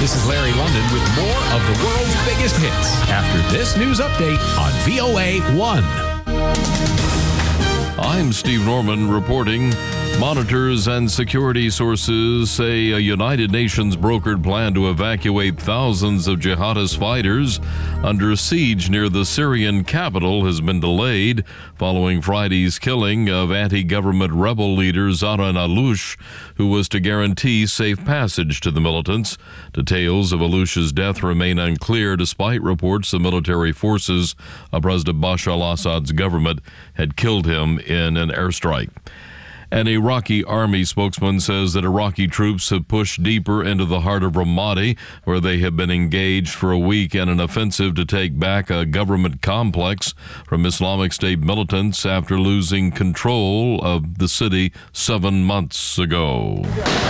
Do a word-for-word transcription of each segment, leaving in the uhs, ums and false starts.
This is Larry London with more of the world's biggest hits after this news update on V O A one. I'm Steve Norman reporting. Monitors and security sources say a United Nations brokered plan to evacuate thousands of jihadist fighters under siege near the Syrian capital has been delayed following Friday's killing of anti-government rebel leader Zaran Alouche, who was to guarantee safe passage to the militants. Details of Alouche's death remain unclear despite reports the military forces of President Bashar al-Assad's government had killed him in an airstrike. An Iraqi army spokesman says that Iraqi troops have pushed deeper into the heart of Ramadi, where they have been engaged for a week in an offensive to take back a government complex from Islamic State militants after losing control of the city seven months ago.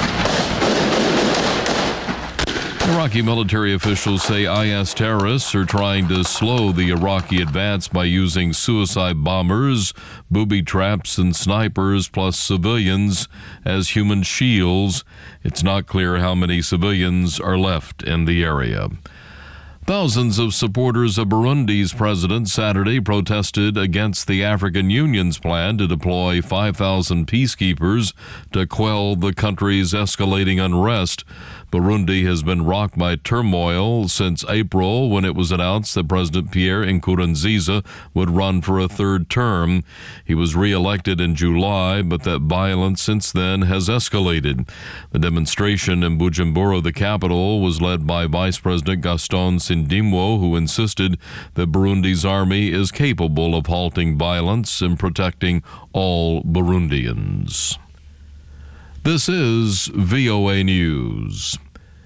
Iraqi military officials say I S terrorists are trying to slow the Iraqi advance by using suicide bombers, booby traps, and snipers, plus civilians as human shields. It's not clear how many civilians are left in the area. Thousands of supporters of Burundi's president Saturday protested against the African Union's plan to deploy five thousand peacekeepers to quell the country's escalating unrest. Burundi has been rocked by turmoil since April, when it was announced that President Pierre Nkurunziza would run for a third term. He was re-elected in July, but that violence since then has escalated. The demonstration in Bujumbura, the capital, was led by Vice President Gaston Sindimwo, who insisted that Burundi's army is capable of halting violence and protecting all Burundians. This is V O A News.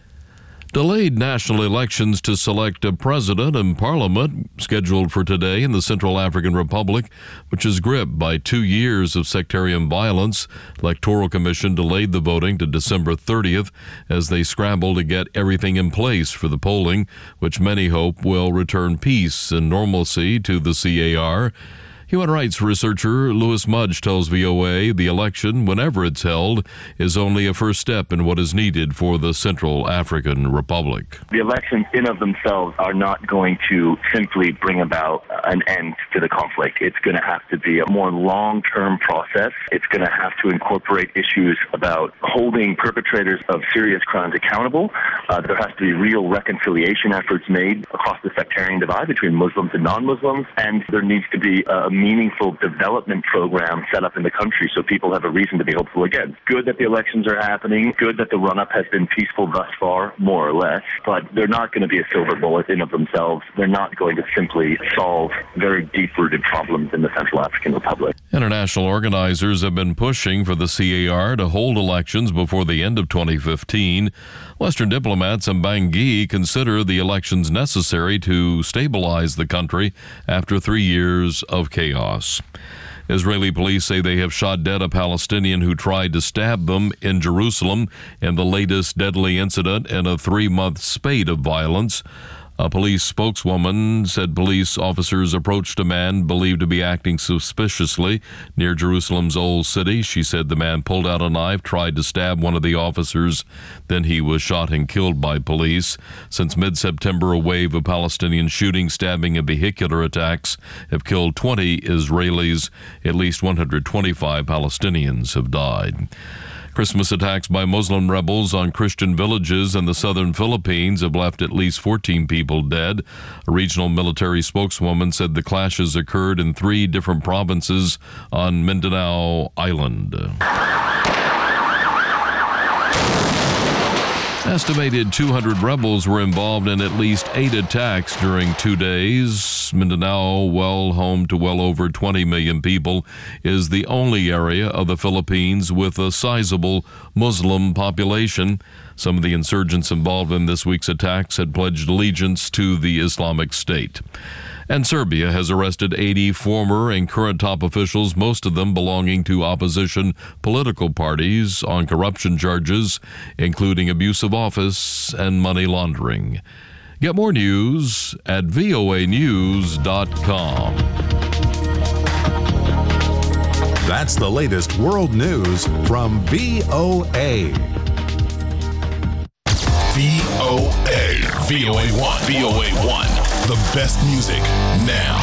Delayed national elections to select a president and parliament scheduled for today in the Central African Republic, which is gripped by two years of sectarian violence. Electoral Commission delayed the voting to December thirtieth as they scramble to get everything in place for the polling, which many hope will return peace and normalcy to the C A R. Human rights researcher Louis Mudge tells V O A the election, whenever it's held, is only a first step in what is needed for the Central African Republic. The elections in of themselves are not going to simply bring about an end to the conflict. It's going to have to be a more long-term process. It's going to have to incorporate issues about holding perpetrators of serious crimes accountable. Uh, there has to be real reconciliation efforts made across the sectarian divide between Muslims and non-Muslims, and there needs to be a meaningful development program set up in the country so people have a reason to be hopeful again. Good that the elections are happening, good that the run-up has been peaceful thus far, more or less, but they're not going to be a silver bullet in of themselves. They're not going to simply solve very deep-rooted problems in the Central African Republic. International organizers have been pushing for the C A R to hold elections before the end of twenty fifteen. Western diplomats in Bangui consider the elections necessary to stabilize the country after three years of chaos. Israeli police say they have shot dead a Palestinian who tried to stab them in Jerusalem in the latest deadly incident in a three-month spate of violence. A police spokeswoman said police officers approached a man believed to be acting suspiciously near Jerusalem's Old City. She said the man pulled out a knife, tried to stab one of the officers, then he was shot and killed by police. Since mid-September, a wave of Palestinian shooting, stabbing, and vehicular attacks have killed twenty Israelis. At least one hundred twenty-five Palestinians have died. Christmas attacks by Muslim rebels on Christian villages in the southern Philippines have left at least fourteen people dead. A regional military spokeswoman said the clashes occurred in three different provinces on Mindanao Island. Estimated two hundred rebels were involved in at least eight attacks during two days. Mindanao, well home to well over twenty million people, is the only area of the Philippines with a sizable Muslim population. Some of the insurgents involved in this week's attacks had pledged allegiance to the Islamic State. And Serbia has arrested eighty former and current top officials, most of them belonging to opposition political parties, on corruption charges, including abuse of office and money laundering. Get more news at V O A news dot com. That's the latest world news from V O A. V O A. V O A one. V O A one. The best music now.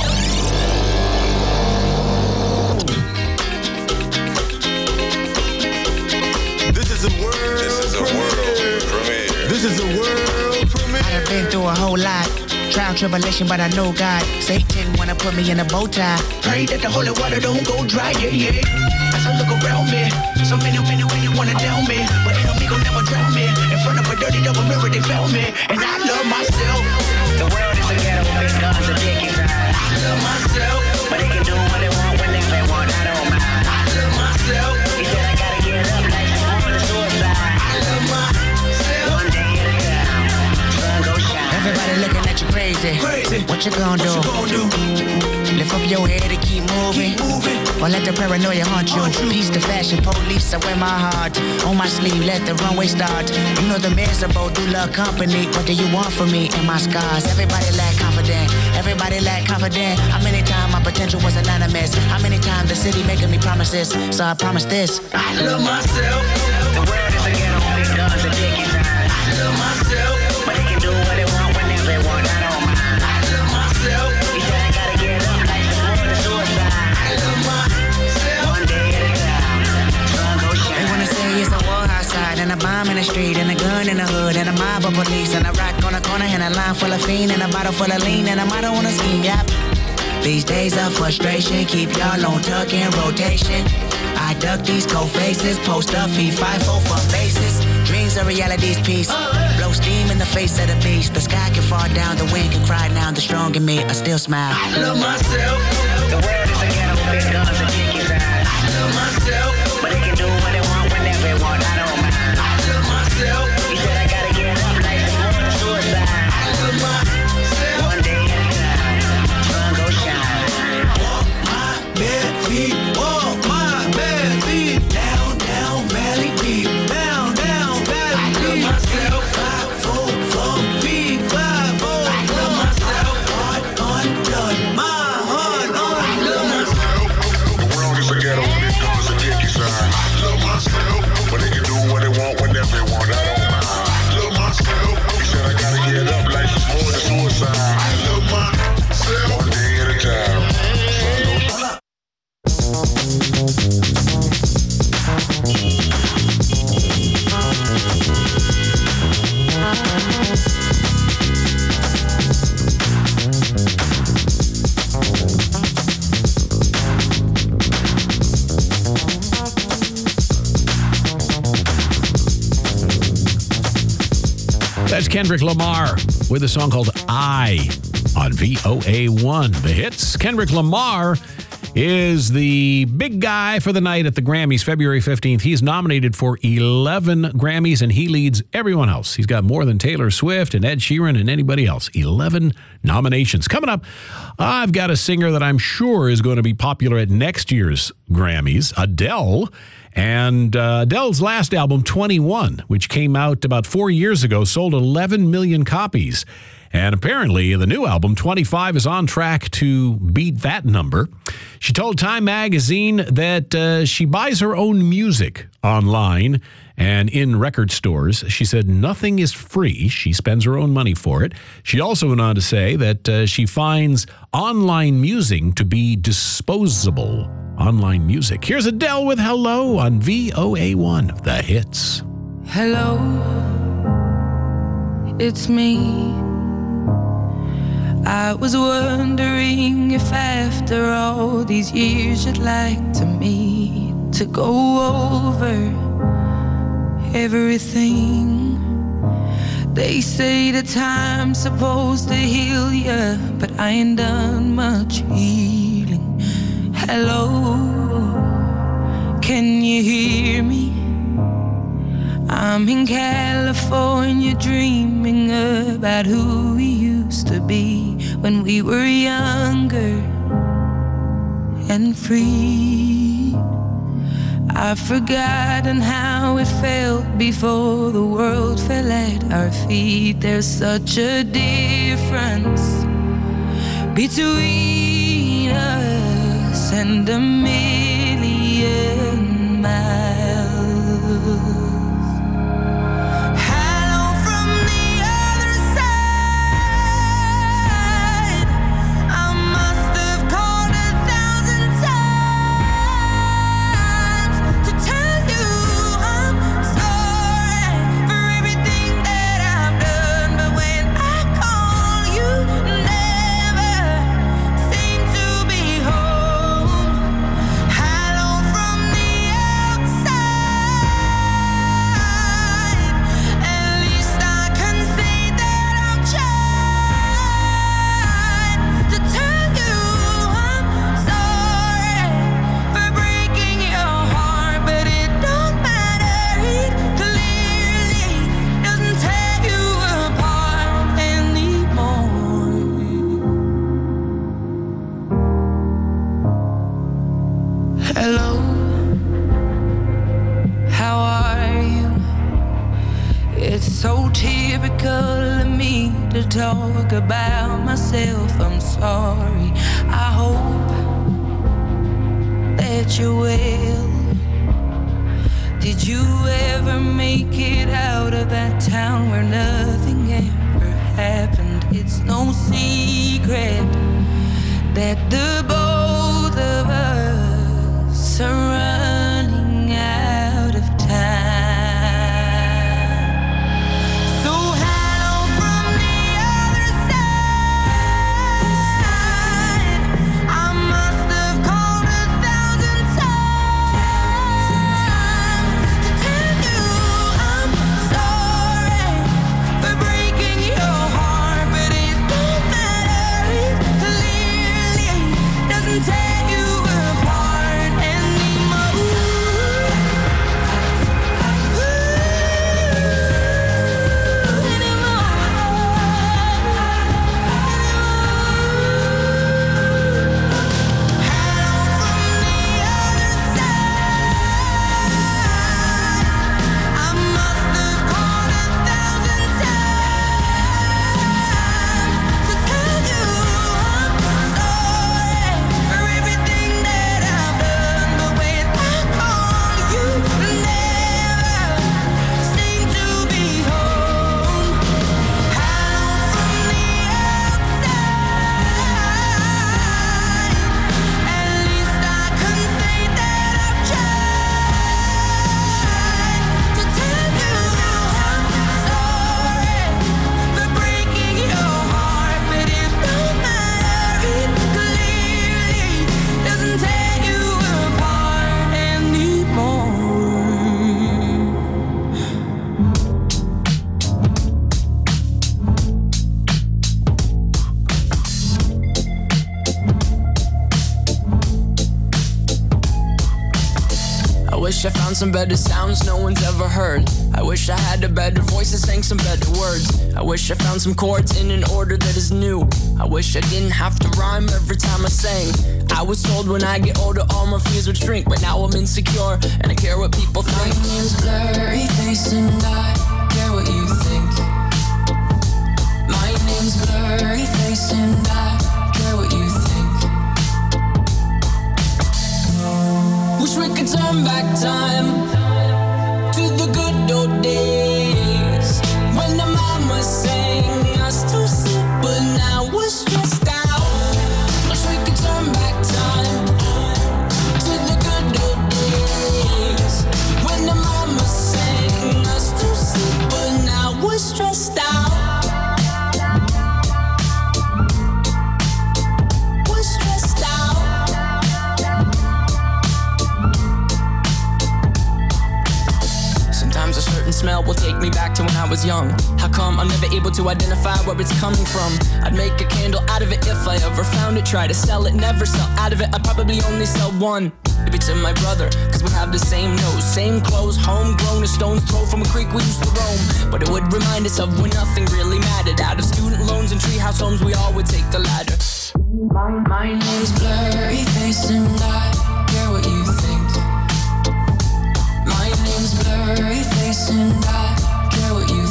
This is a world This is a world premiere. This is a world premiere. I've been through a whole lot. Trial, tribulation, but I know God. Satan wanna put me in a bow tie. Pray that the holy water don't go dry, yeah, yeah. As I look around me, so many, many, many wanna down me. But enemy gon' never drown me. In front of a dirty double mirror, they found me. And I love myself. The world is a ghetto, big guns are dick inside. I love myself. But they can do what they want whenever they want, I don't mind. I love myself. He said I gotta get up like some woman to suicide. I love myself. One day at a time, sun go shine. Everybody looking at you crazy. Crazy. What you gonna do? What you gonna do? Lift up your head and keep moving. Keep moving. Or let the paranoia haunt you. Peace to fashion police, I wear my heart on my sleeve, let the runway start. You know the miserable do love company. What do you want from me and my scars? Everybody lack confident. Everybody lack confident. How many times my potential was anonymous? How many times the city making me promises? So I promise this. I love myself. The world is a ghetto, big guns are dick inside. I love myself. But they can do what they want whenever they want, I don't mind. I love myself. He said I gotta get up like some woman to suicide. I love myself. One day at a time, sun go shine. They wanna say it's a war outside, and a bomb in the street, and a gun in the hood, and a mob of police, and a rock on the corner, and a line full of fiend, and a bottle full of lean, and a motto on a scheme, yep. These days of frustration keep y'all on tuck in rotation. I duck these cold faces, post up, feed five four for bases. Dreams are reality's piece. Blow steam in the face of the beast. The sky can fall down, the wind can cry now. The strong in me, I still smile. I love myself. The world is a ghetto, big guns are dick inside. I love myself. But they can do what they want whenever they want, I don't mind. I love myself. He said I gotta get up like some woman to suicide. I love myself. One day at a time, sun go shine. Walk my bare feet. Walk my bare feet. Down, down, valley deep. Down, down, valley I love deep. myself. Five, four, four, feet. Five, four, I love four. myself. Heart undone. My heart undone. I love myself. The world is a ghetto, big guns and dick inside. I love myself. But they can do what they want whenever they want, I don't mind. I love myself. He said I gotta get up like some more than suicide. I love myself. One day at a time. That's Kendrick Lamar with a song called I on V O A one. The hits. Kendrick Lamar is the big guy for the night at the Grammys, February fifteenth. He's nominated for eleven Grammys, and he leads everyone else. He's got more than Taylor Swift and Ed Sheeran and anybody else. eleven nominations. Coming up, I've got a singer that I'm sure is going to be popular at next year's Grammys, Adele. And uh, Adele's last album, twenty-one, which came out about four years ago, sold eleven million copies. And apparently the new album, twenty-five, is on track to beat that number. She told Time Magazine that uh, she buys her own music online and in record stores. She said nothing is free. She spends her own money for it. She also went on to say that uh, she finds online music to be disposable. Online music. Here's Adele with Hello on V O A one, the hits. Hello, it's me. I was wondering if after all these years you'd like to meet to go over everything. They say the time's supposed to heal ya, but I ain't done much healing. Hello, can you hear me? I'm in California dreaming about who we used to be when we were younger and free. I've forgotten how it felt before the world fell at our feet. There's such a difference between us and a million miles. Hello from the typical of me to talk about myself. I'm sorry. I hope that you will. Did you ever make it out of that town where nothing ever happened? It's no secret that the both of us are running out of time. So hello from the other side. I must have called a thousand times to tell you I'm sorry for breaking your heart, but it don't matter. It clearly doesn't tear you apart anymore. I wish I found some better sounds no one's ever heard. I wish I had a better voice and sang some better words. I wish I found some chords in an order that is new. I wish I didn't have to rhyme every time I sang. I was told when I get older all my fears would shrink, but now I'm insecure and I care what people think. My name's Blurry Face and I care what you think. My name's Blurry Face and I care what you think. Wish we could turn back time to the good old days when the mama sang us to sleep, but now we're stressed out. Wish we could turn back time to the good old days when the mama sang us to sleep, but now we're stressed out. We're stressed out. Sometimes a certain smell will take me back to when I was young. How come I'm never able to identify where it's coming from? I'd make a candle out of it if I ever found it. Try to sell it, never sell out of it. I'd probably only sell one. Maybe to my brother, cause we have the same nose, same clothes, homegrown, a stone's throw from a creek we used to roam. But it would remind us of when nothing really mattered. Out of student loans and treehouse homes, we all would take the ladder. My, my name's Blurry Face and I care what you think. My name's Blurry Face and I care what you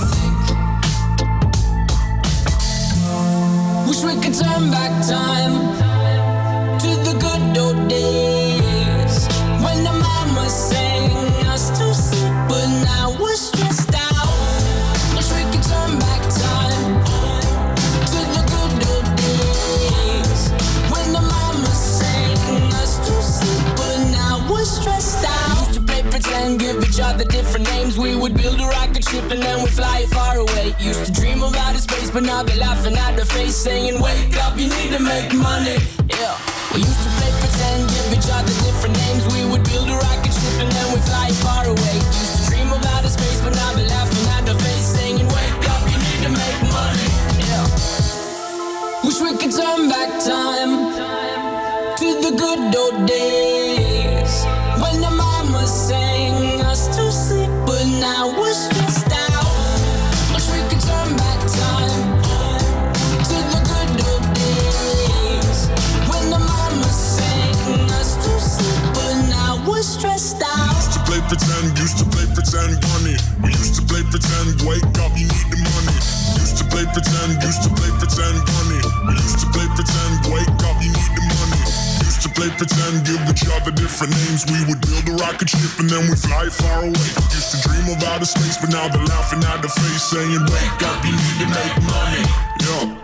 think. Wish we could turn back time to the good old days when the mama sang us to sleep, but now we're stressed out. Wish we could turn back time to the good old days when the mama sang us to sleep, but now we're stressed out. Used to play pretend, give each other different names. We would build a rocket ship and then we'd fly it far away. Used to dream of outer space, but now they're laughing at the face, saying, wake up, you need to make money. Yeah. We used to play pretend, give each other different names. We would build a rocket ship and then we'd fly it far away. Used to dream of outer space, but now they're laughing at the face, saying, wake up, you need to make money. Yeah. Wish we could turn back time to the good old days when the mama sang us to sleep, but now we're stressed out. Wish we could turn back time to the good old days when the mama sang us to sleep, but now we're stressed out. Used to play pretend, used to play pretend, money. We used to play pretend, wake up, you need the money. pretend, used to play pretend, money. We used to play pretend, wake up, you need the money. Used to play pretend, give each other different names. We would build a rocket ship and then we fly far away. Used to dream of outer space, but now they're laughing at the face, saying, wake up, you need to make money. Yeah.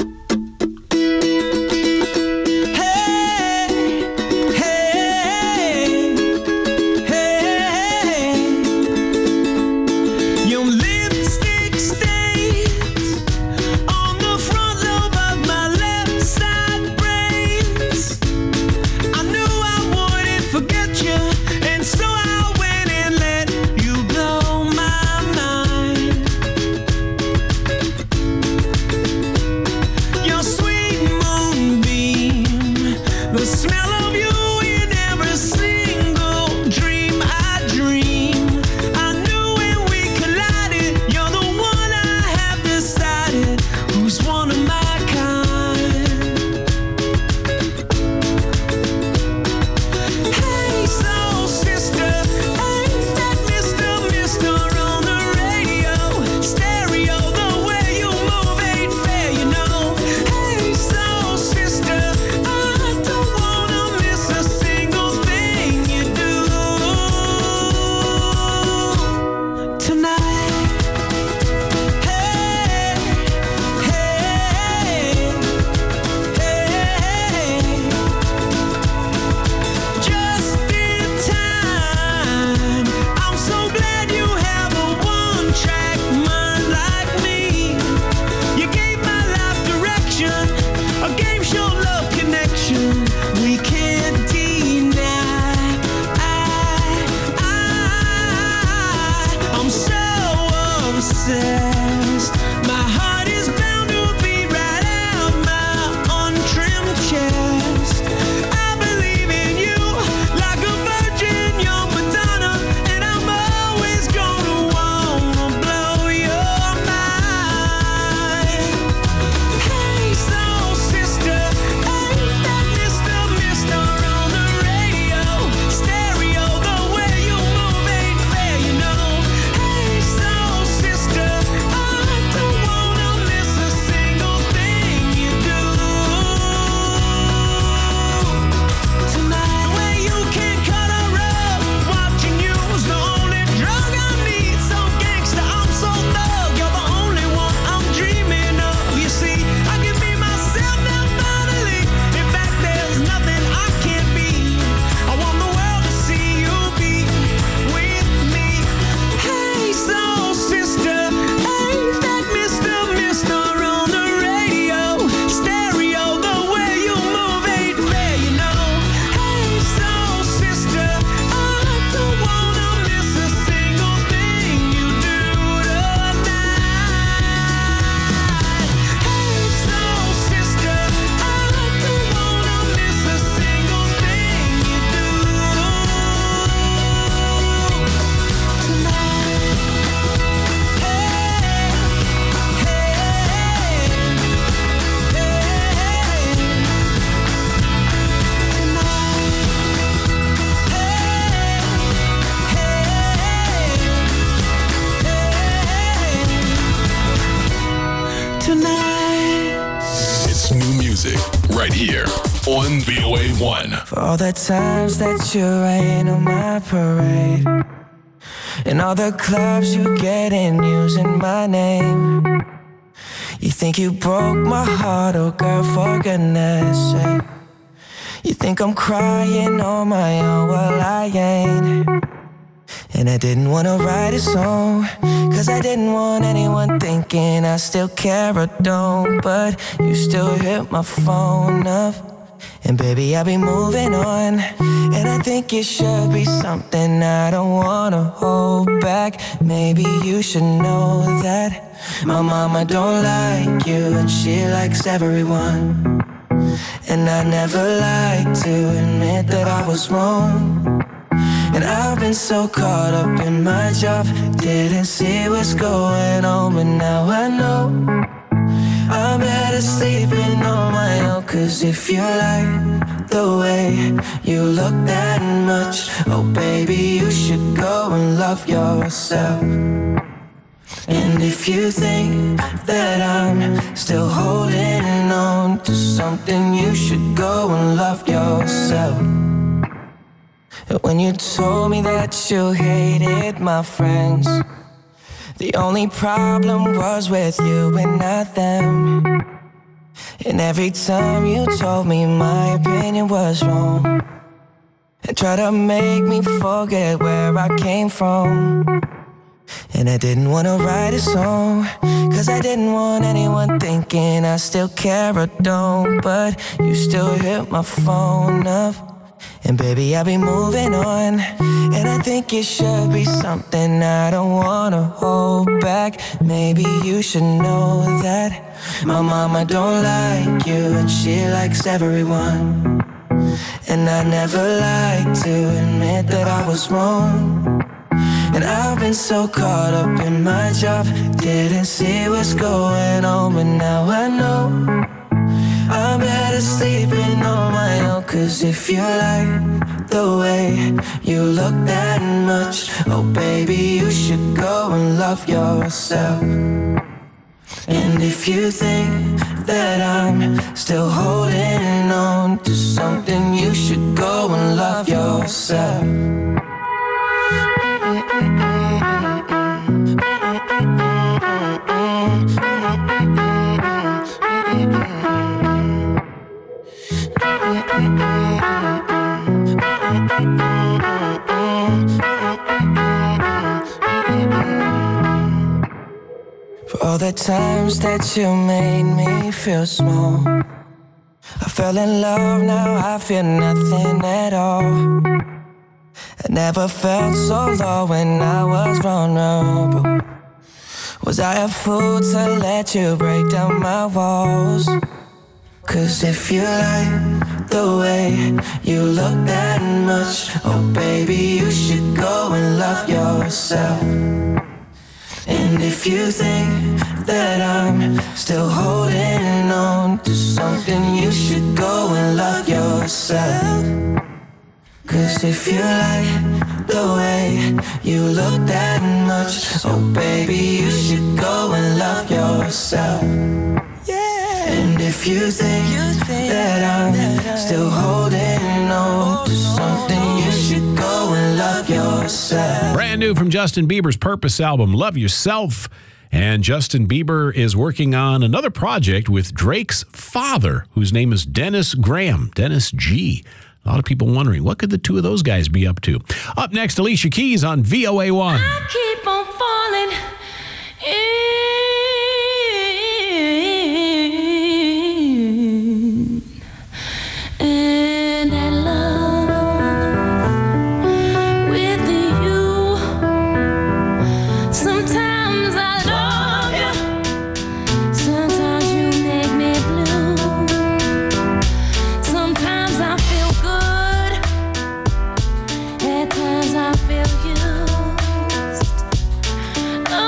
right here on V O A one. For all the times that you rain on my parade, and all the clubs you get in using my name. You think you broke my heart, oh girl, for goodness sake. You think I'm crying on my own, well I ain't. And I didn't wanna write a song, cause I didn't want anyone thinking I still care or don't. But you still hit my phone up, and baby I'll be moving on. And I think it should be something I don't wanna hold back. Maybe you should know that my mama don't like you, and she likes everyone. And I never like to admit that I was wrong. And I've been so caught up in my job, didn't see what's going on. But now I know I'm better sleeping on my own. Cause if you like the way you look that much, oh baby, you should go and love yourself. And if you think that I'm still holding on to something, you should go and love yourself. When you told me that you hated my friends, the only problem was with you and not them. And every time you told me my opinion was wrong, and tried to make me forget where I came from. And I didn't want to write a song, cause I didn't want anyone thinking I still care or don't. But you still hit my phone up, and baby, I'll be moving on. And I think it should be something I don't wanna hold back. Maybe you should know that my mama don't like you, and she likes everyone. And I never like to admit that I was wrong. And I've been so caught up in my job, didn't see what's going on. But now I know I'm better sleeping on my own. Cause if you like the way you look that much, oh baby, you should go and love yourself. And if you think that I'm still holding on to something, you should go and love yourself. For all the times that you made me feel small, I fell in love, now I feel nothing at all. I never felt so low when I was vulnerable. Was I a fool to let you break down my walls? Cause if you like the way you look that much, oh baby, you should go and love yourself. And if you think that I'm still holding on to something, you should go and love yourself. Cause if you like the way you look that much, oh baby, you should go and love yourself. And if you think, you think that I'm that still holding on to something, you should go and love yourself. Brand new from Justin Bieber's Purpose album, Love Yourself. And Justin Bieber is working on another project with Drake's father, whose name is Dennis Graham, Dennis G. A lot of people wondering, what could the two of those guys be up to? Up next, Alicia Keys on V O A one. I keep on falling in. And I love with you. Sometimes I love you. Sometimes you make me blue. Sometimes I feel good. At times I feel used.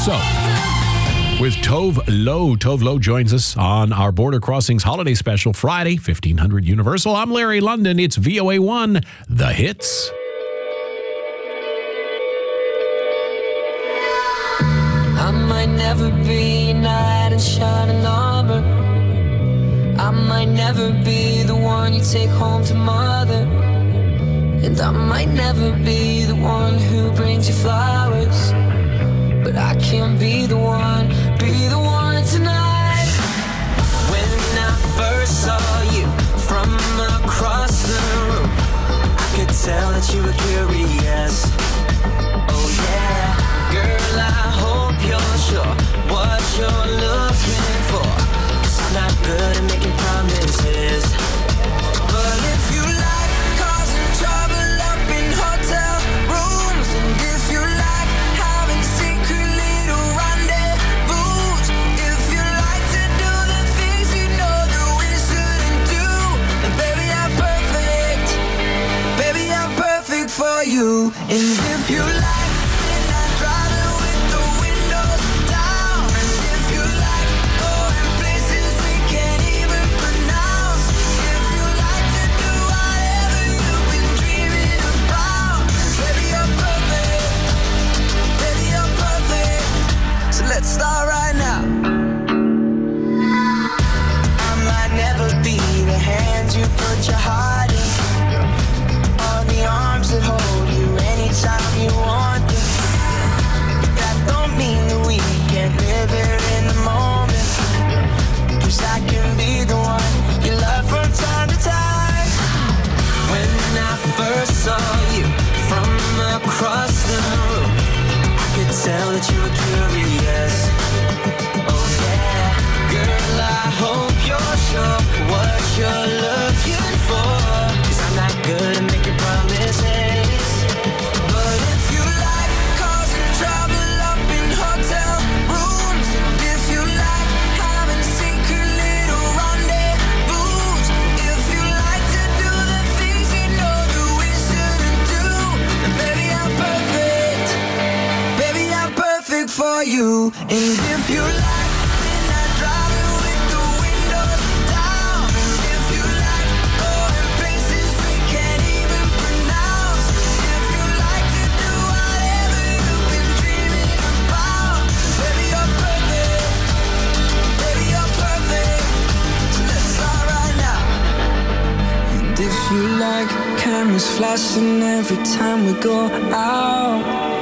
So, with Tove Lo. Tove Lo joins us on our Border Crossings holiday special Friday, fifteen hundred Universal. I'm Larry London. It's V O A one, The Hits. I might never be a knight in shining armor. I might never be the one you take home to mother. And I might never be the one who brings you flowers. But I can be the one, be the one tonight. When I first saw you from across the room, I could tell that you were curious. Oh yeah, girl, I hope you're sure what you're looking for. 'Cause I'm not good at making promises. But if you like causing trouble up in hotel rooms, and if you like having secret little rendezvous, if you like to do the things you know that we shouldn't do, then baby, I'm perfect. Baby, I'm perfect for you. And if you like midnight driving with the windows down, and if you like going places we can't even pronounce, if you like to do whatever you've been dreaming about, baby, you're perfect. Baby, you're perfect. So let's start right now. I might never be the hands you put your heart in, or the arms that hold you anytime you want them. That don't mean that we can't live here in the moment. 'Cause I can be the one you love from time to time. When I first saw you from across the room, I could tell that you were curious. Oh yeah, girl, I hope you're sure what you're looking for. 'Cause I'm not good at making promises. But if you like causing trouble up in hotel rooms, and if you like having secret little rendezvous, if you like to do the things you know that we shouldn't do, then baby, I'm perfect. Baby, I'm perfect for you. And if you like midnight driving with the windows down, and if you like going places we can't even pronounce, if you like to do whatever you've been dreaming about, baby, you're perfect. Baby, you're perfect. So let's start right now. And if you like cameras flashing every time we go out,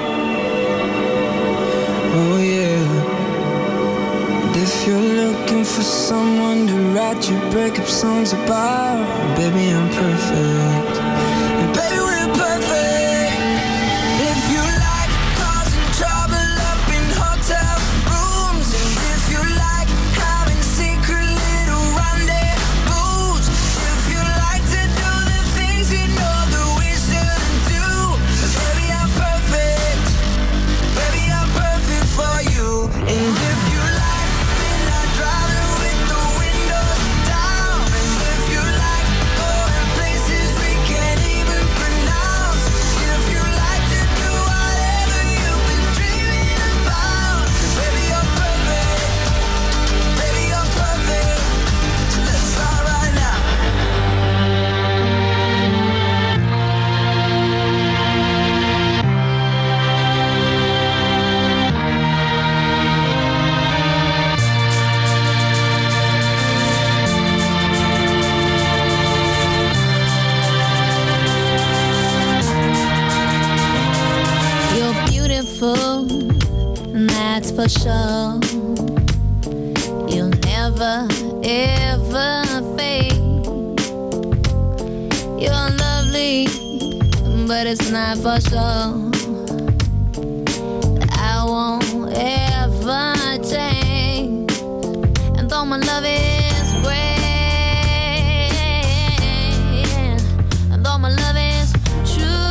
oh yeah. And if you're looking for someone to write your breakup songs about, baby, I'm perfect. And baby, we're perfect. If you like causing trouble up in hotel rooms, and if you like having secret little rendezvous, if you like to do the things you know that we shouldn't do, then baby, I'm perfect. Baby, I'm perfect for you. And if you like midnight driving with the windows down, and if you like going places we can't even pronounce, if you like to do whatever you've been dreaming about, then baby, you're perfect. Baby, you're perfect. So let's start right now. You're beautiful, and that's for sure. You'll never, ever fade. You're lovely, but it's not for sure. I won't ever change. And though my love is great, and though my love is true,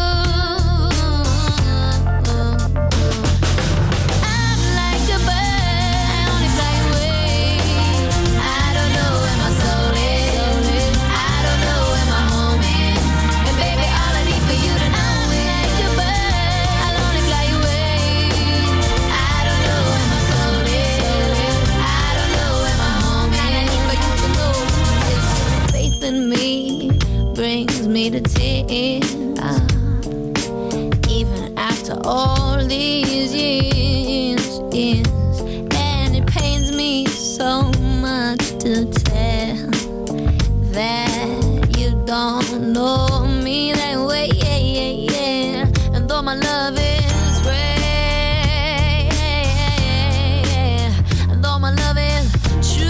I'm like a bird, I only fly away. I don't know where my soul is, I don't know where my home is. And baby, all I need for you to know is like a bird, I'll only fly away. I don't know Ah, even after all these years, years, and it pains me so much to tell that you don't know me that way, yeah, yeah, yeah. And though my love is rare, and though my love is true,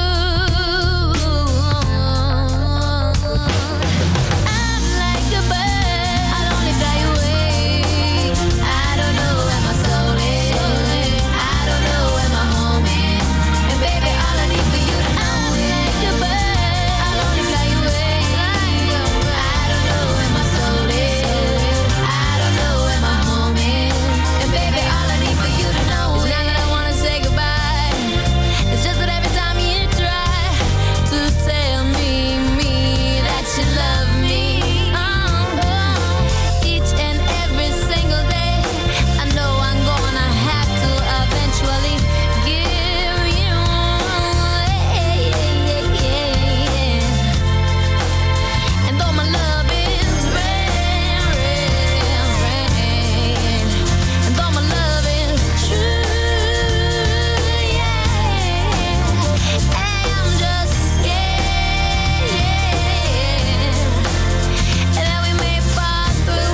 I'm like a bird, I'll only fly away. I don't know where my soul is, I don't know where my home is, and baby, all I need for you to know, I'm like a bird, I'll only fly away. I don't know where my soul is, I don't know where my home is, and baby, all I need for you to know is not that I wanna say goodbye. It's just that every time you try to tell me, me that you love me, oh, each and every single day, I know I'm gonna have to eventually give you away. And though my love is rare, rare, rare, and though my love is true, yeah, I'm just scared, yeah, that we may fall through,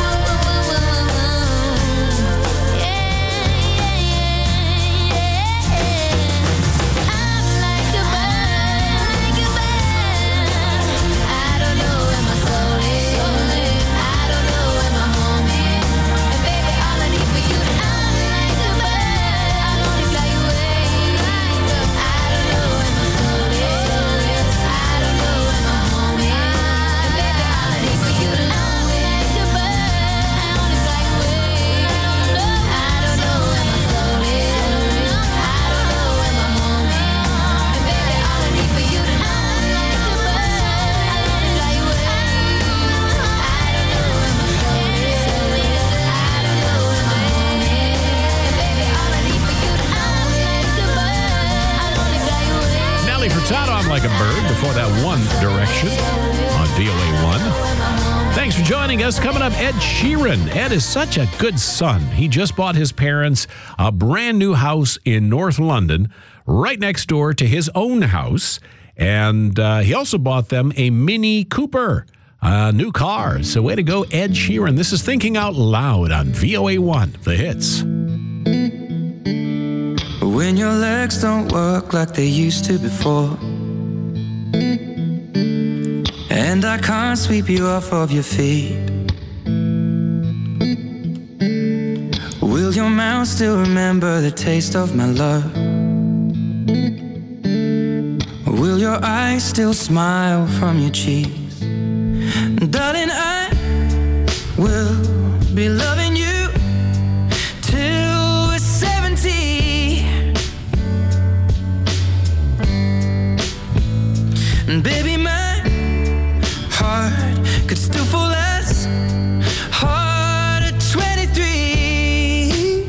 yeah, yeah, yeah. I'm like a bird, like a bird. I don't know where my soul is, I don't know where my home is, and baby, all I need for you to know, I'm like a bird, I'll only fly away. I don't know where my soul is, I don't know where my home is, and baby, all I need for you to know, I'm like a bird, I'll only fly away. I don't know where my soul is, I don't know where my home is, and baby, all I need for you to know, I'm like a bird, I'll only fly away. I don't know where my soul is, I don't know where my home is, and baby, all I need for you to know, I'm like a bird, I'll only fly away. Nelly Furtado, I'm Like a Bird. Before that, One Direction on V O A one. Thanks for joining us. Coming up, Ed Sheeran. Ed is such a good son. He just bought his parents a brand new house in North London, right next door to his own house. And uh, he also bought them a Mini Cooper, a new car. So way to go, Ed Sheeran. This is Thinking Out Loud on V O A one, The Hits. When your legs don't work like they used to before, and I can't sweep you off of your feet, will your mouth still remember the taste of my love? Will your eyes still smile from your cheeks? Darling, I will be loving you till we're seventy. And baby, my heart could still fall as hard at twenty-three.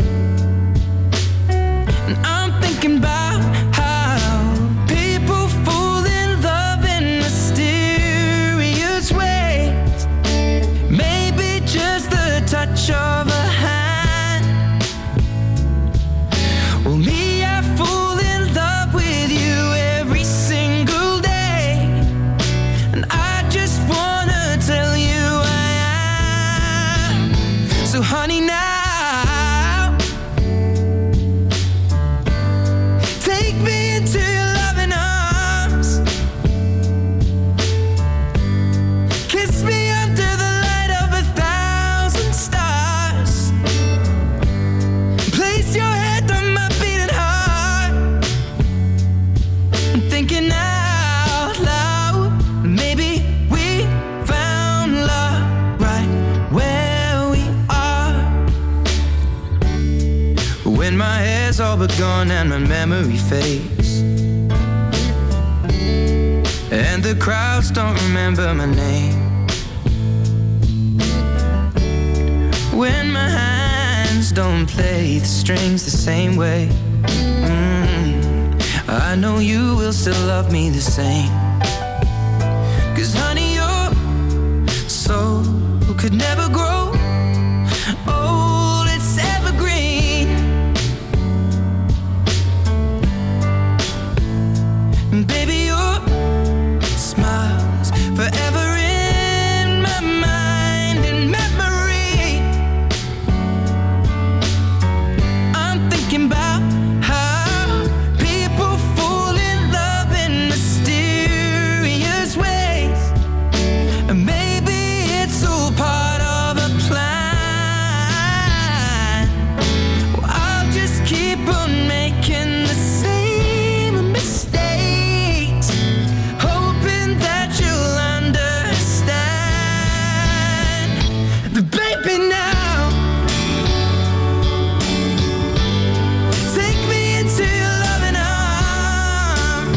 And I'm thinking about how people fall in love in mysterious ways. Maybe just the touch of a hand. Well, me, I fall in love with you every single day. And I just wanna tell you I am. So honey, now take me into your loving arms. Kiss me under the light of a thousand stars. Place your head on my beating heart. I'm thinking out loud, maybe we found love right where we are. When my hair's all but gone and my memory fades, and the crowds don't remember my name, when my hands don't play the strings the same way, mm, I know you will still love me the same. 'Cause honey, you're so could never grow old, it's evergreen. And baby, your smile's forever in my mind and memory. I'm thinking about how people fall in love in mysterious ways. And maybe it's all part of a plan. Well, I'll just keep on making the same mistakes, hoping that you'll understand. But baby, now take me into your loving arms.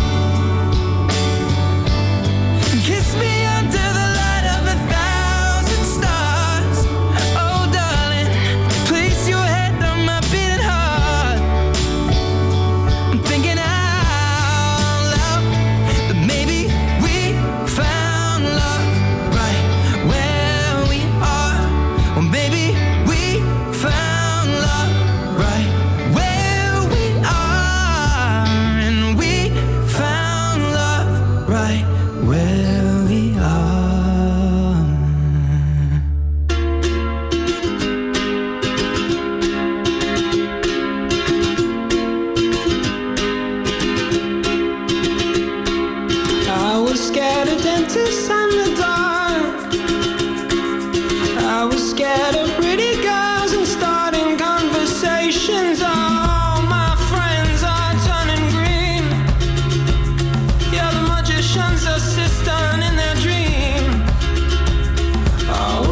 Kiss me under the light of a thousand stars. Oh, darling, place your head on my beating heart. I'm thinking out loud that maybe we found love right where we are. Well, maybe we found love right where we are. And we found love right where we are. I was scared of dentists and the dark. I was scared of pretty girls and starting conversations. All my friends are turning green. Yeah, the magician's assistant in their dream. Oh,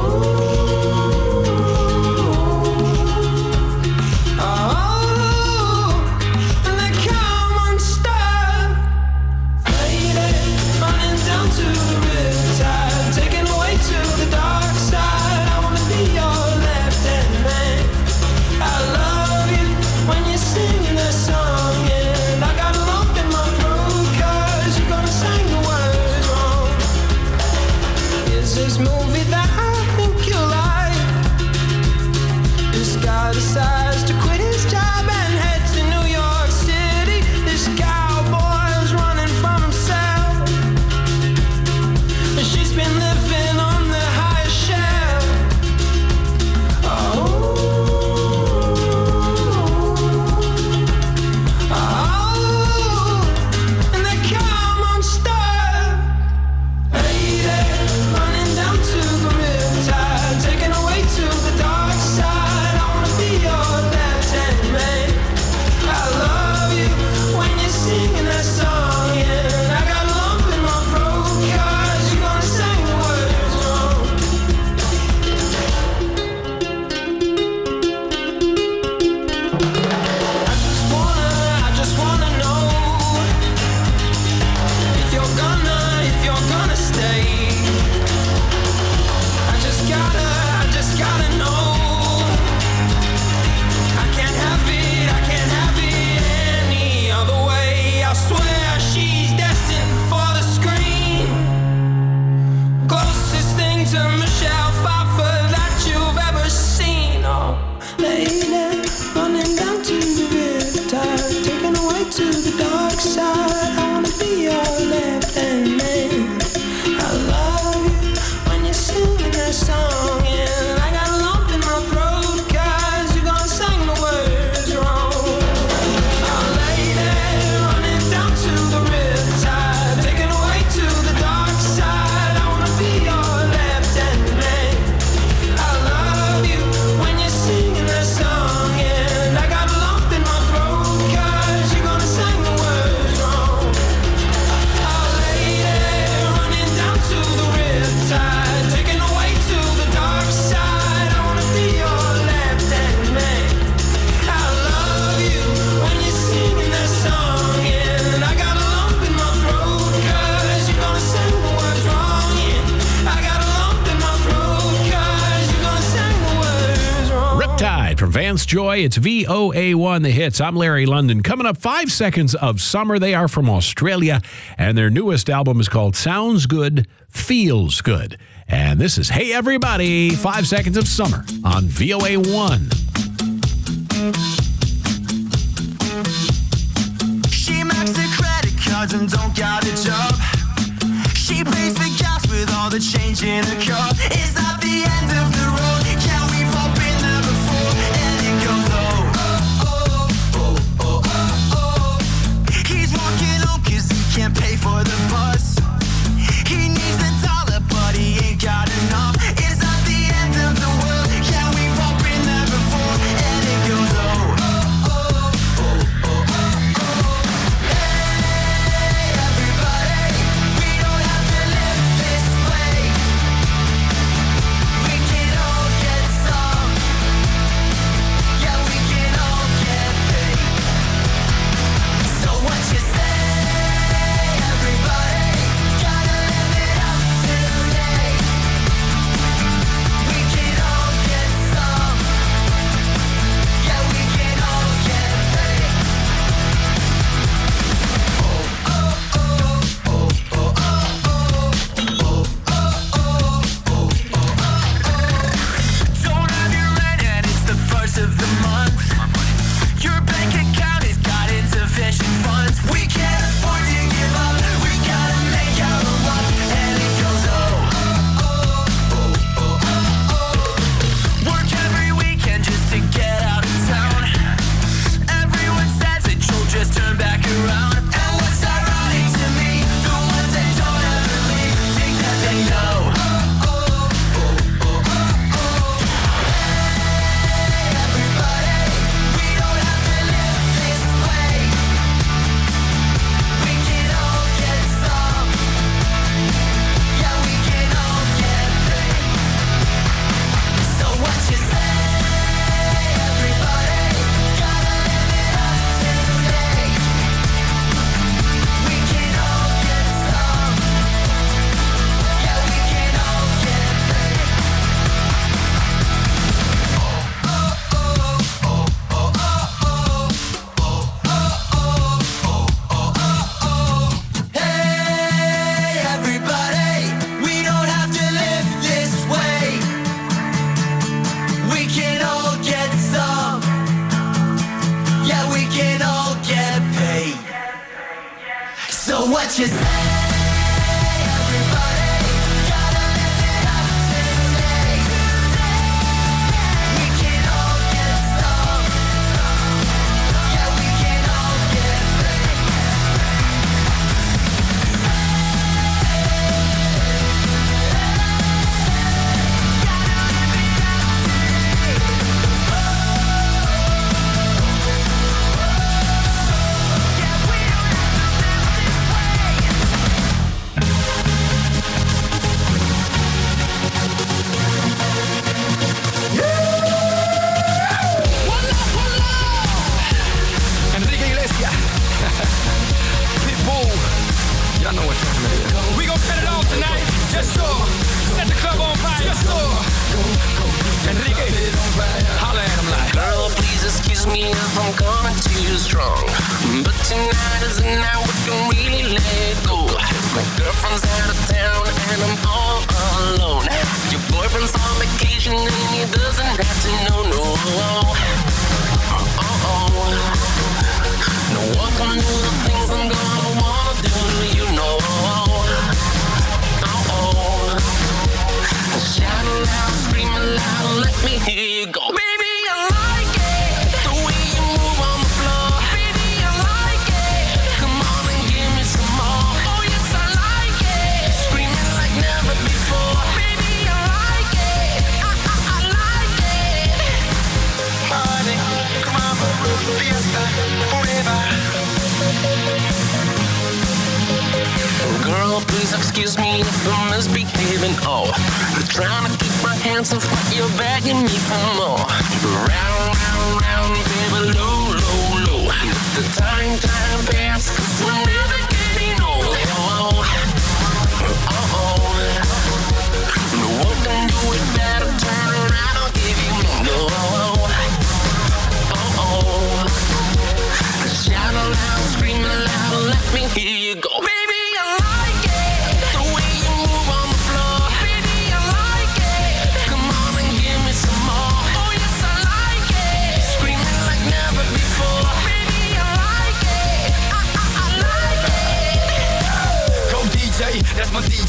oh, and they come unstuck. Lady, running down to the riptide, taken away to the dark side. I wanna be your left-hand man. I love you when you're singing that song, and I got a lump in my throat 'cause you're gonna sing the words wrong. Is this movie that I think you like? This guy decides to quit his job and head to New York City. This cowboy's running from himself, and she's been living on the highest shelf. Oh, oh, and they come unstuck. Lady, running down to the riptide, taken away to the dark side. I wanna be your left-hand man. I love you when you're singing that song, and I got a lump in my throat 'cause you're gonna sing the words wrong. I just wanna, I just wanna know if you're gonna, if you're gonna stay. I just gotta, I just gotta know. I can't have it, I can't have it any other way. I swear she's destined for the screen. Closest thing to Michelle Pfeiffer that you've ever seen. Oh, lady, running down to the riptide, taken away to the dark side. I wanna be your left-hand man. I love you when you're singing that song, and I got a lump in my throat 'cause you're gonna sing the words wrong. Oh, lady, running down to the riptide, taken away to the dark side. I wanna be your left-hand man. I love you when you're singing that song, and I got a lump in my throat 'cause you're gonna sing the words wrong. Oh, lady, running down to the riptide, taken away to the dark side. I wanna be your left-hand man. I love you when you're singing that song, and I got a lump in my throat 'cause you're gonna sing the words wrong. Yeah, I got a lump in my throat 'cause you're gonna sing the words wrong. Riptide from Vance Joy. It's V O A one, The Hits. I'm Larry London. Coming up, Five Seconds of Summer. They are from Australia, and their newest album is called Sounds Good, Feels Good. And this is Hey Everybody, Five Seconds of Summer on V O A one. She maxed her credit cards and don't got a job. She pays for gas with all the change in her car. Is that the end of the road? Yeah, we've all been there before. And it goes oh, oh, oh, oh, oh, oh, oh. He's walking home cause he can't pay for the bus. He needs a dollar but he ain't got enough. Is that the end of the world? Yeah, we've all been there before. And it goes oh, oh, oh, oh, oh, oh, oh. Hey, everybody, we don't have to live this way. We can all get some. Yeah, we can all get paid. So what you say, everybody? Gotta live it up today. We can all get some. Yeah, we can all get paid. Oh, oh, oh, oh, oh, oh, oh, oh, oh, oh, oh. Don't have your rent and it's the first of the month. Your bank account has got insufficient funds. We can't afford to give up. We gotta make our luck. And it goes oh, oh, oh, oh, oh, oh. Work every weekend just to get out of town. Everyone says that you'll just turn back around. And what's ironic to me, the ones that don't ever leave think that they know. Oh, oh, oh, oh, oh, oh. Hey, everybody, we don't have to live this way. We can all get some. Yeah, we can all get paid. So what you say, everybody? Gotta live it up today. We can all get some. Yeah, we can all get paid. Oh, oh, oh, oh, oh, oh, oh, oh, oh, oh. Hey, everybody, we don't have to live this way. We can all get some. Yeah, we can all get paid. So what you say, everybody? Gotta live it up today. We can all get some. Yeah, we can all get paid. Enrique Iglesias. Pitbull. Y'all know what time it is. We gon' set it off tonight. Yes, sir. Set the club on fire. Yes, sir. Enrique. Holla at him like. Girl, please excuse me if I'm coming too strong. But tonight is the night we can really let go. My girlfriend's out of town and I'm all alone. Your boyfriend's on vacation and he doesn't have to know, no. Uh-oh. No one can do the things I'm gonna wanna do, you know. Uh-oh. Shout loud, scream loud, let me hear you go. Baby, I like it, the way you move on the floor. Baby, I like it, come on and give me some more. Oh yes, I like it, screaming like never before. Baby, I like it, I, I, I like it. Party, come on, fiesta, forever. Girl, please excuse me if I'm misbehaving. Oh, I'm trying to keep my hands off, but you're begging me for more. Round, round, round, baby, low, low, low. Let the time, time pass, cause we're never getting old. Oh, oh, oh. No one can do it better. Turn around, I'll give you more. No, oh, oh. Shout aloud, scream aloud, let me hear you go. Baby, I like it, the way you move on the floor. Baby, I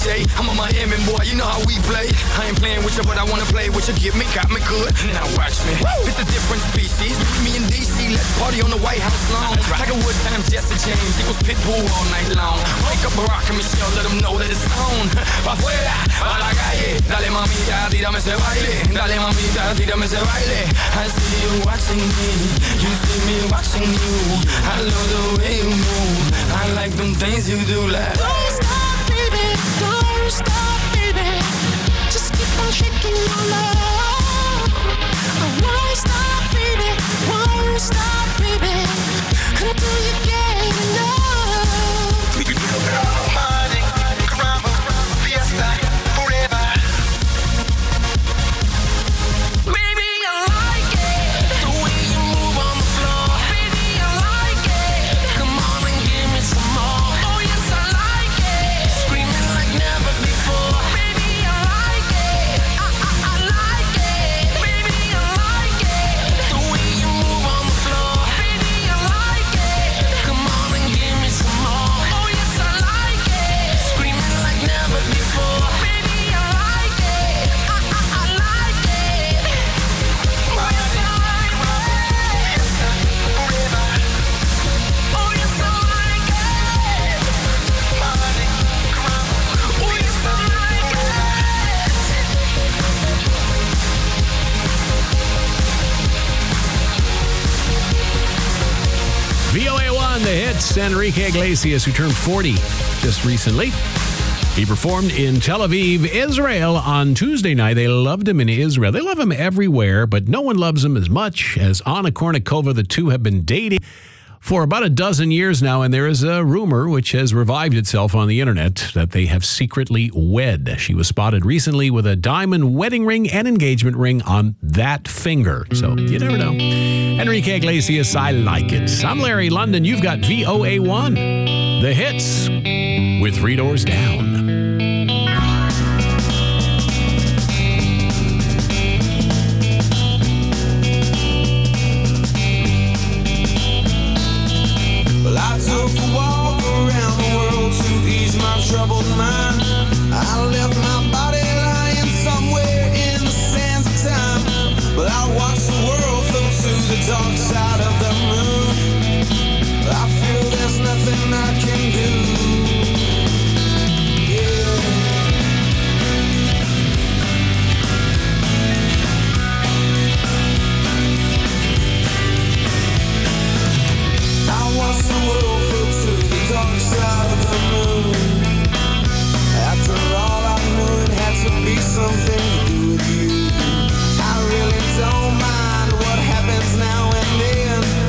J. I'm a Miami boy, you know how we play. I ain't playing with you, but I wanna play with you. Get me, got me good. Now watch me. It's a different species. Me and D C, let's party on the White House lawn. Tiger Woods times Jesse James equals Pitbull all night long. Wake up Barack and Michelle, let them know that it's on. Pa' afuera, pa' la calle. Dale mamita, tírame ese baile. Dale mamita, tírame ese baile. I see you watching me, you see me watching you. I love the way you move. I like them things you do like. Don't stop, baby, don't stop, baby. Just keep on shaking your love. I won't stop, baby, won't stop, baby, until you get enough. Money, caramba, fiesta, forever. Baby, I like it, the way you move on the floor. Baby, I like it, come on and give me some more. Oh yes, I like it, screaming like never before. Baby, I like it, I, I, I like it. Baby, I like it, the way you move on the floor. Baby, I like it, come on and give me some more. Oh yes, I like it, screaming like never before. Baby, I like it, I, I, I like it. Oh yes, I like it, forever. Oh yes, I like it. Money, oh yes, I like it. V O A one, the hits. Enrique Iglesias, who turned forty just recently. He performed in Tel Aviv, Israel on Tuesday night. They loved him in Israel. They love him everywhere, but no one loves him as much as Anna Kournikova. The two have been dating for about a dozen years now, and there is a rumor which has revived itself on the internet that they have secretly wed. She was spotted recently with a diamond wedding ring and engagement ring on that finger. So you never know. Enrique Iglesias, I like it. I'm Larry London. You've got V O A one, the hits with Three Doors Down. Well, I took a walk around the world to ease my troubled mind. I left my body lying somewhere in the sands of time. But I watched the world float to the dark side of the moon. I feel there's nothing I can do. Something to do with you. I really don't mind what happens now and then.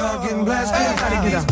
fucking blessed. Everybody get up.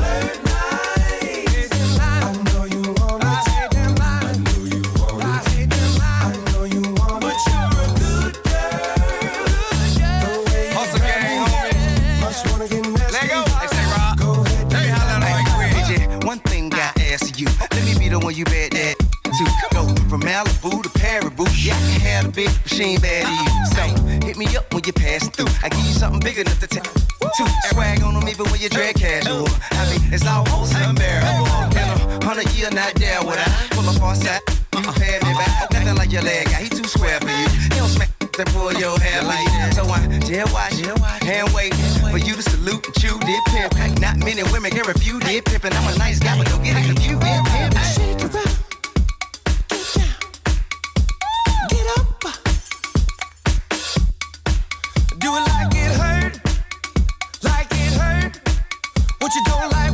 You bet that to go from Malibu to Paribu. Yeah, I can have a bitch, but she ain't bad to you. So hit me up when you pass through. I give you something big enough to take. Two swag on them even when you drag casual. I mean, it's all wholesome unbearable. In a hundred year, not there would I pull up on side. You pay me back. Nothing like your leg guy. He too square for you. He don't smack and pull your hair like that. So I jail watch, hand wait for you to salute and chew. Did pimp. Not many women can refuse. Did pimp, and I'm a nice guy, but don't get it confused. Did pimp. Shake around. Do it like it hurt, like it hurt. What you don't like